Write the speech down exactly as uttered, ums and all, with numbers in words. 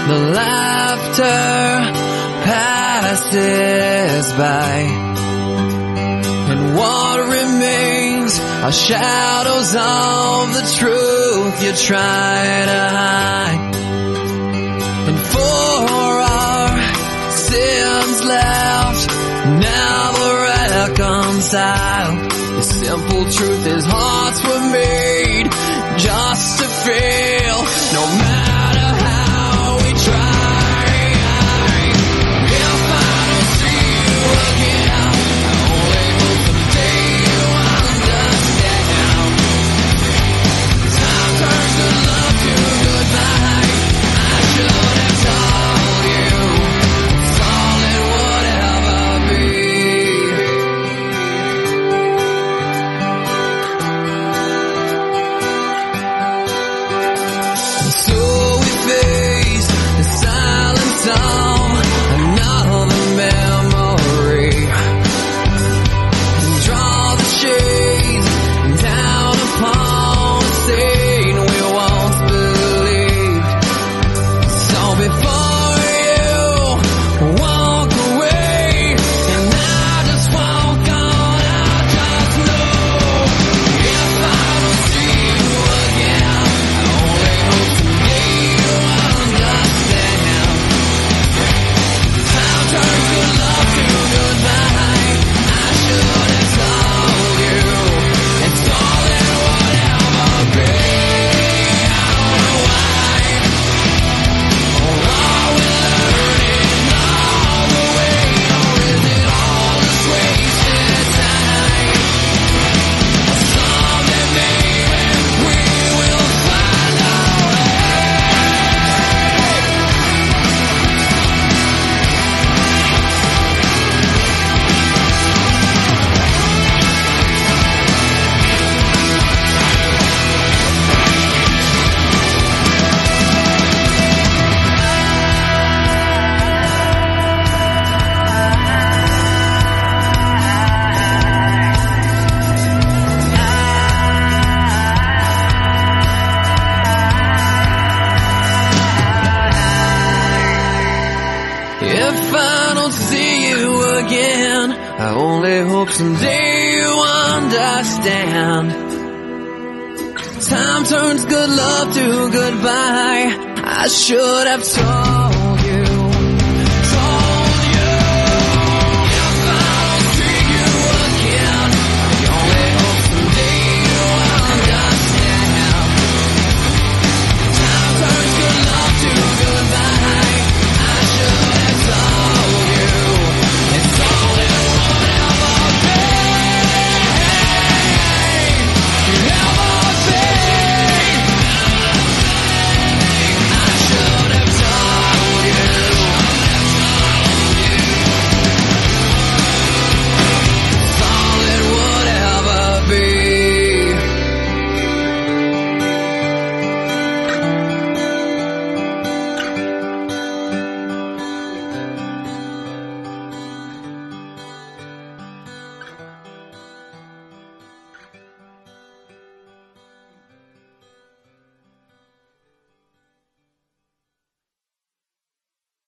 the laughter passes by, and what remains are shadows of the truth you try to hide. And for our sins left never reconciled, the simple truth is hearts were made just to fail, no matter how we try. If I don't see you again, I only hope someday you understand. Time turns to love to goodbye. I should have told you it's all it would ever be. So we face the silence of another memory, and draw the shades down upon the scene we once believed. So before you walk away, and I just walk on, I just know if I don't see you again, I only hope someday you understand. Time turns good love to goodbye. I should have told you it's all it would ever be. I don't know why, or are we learning all the way, or is it all just wasted time? Someday maybe we will find out. If I don't see you again, I only hope someday you understand. Time turns good love to goodbye. I should have told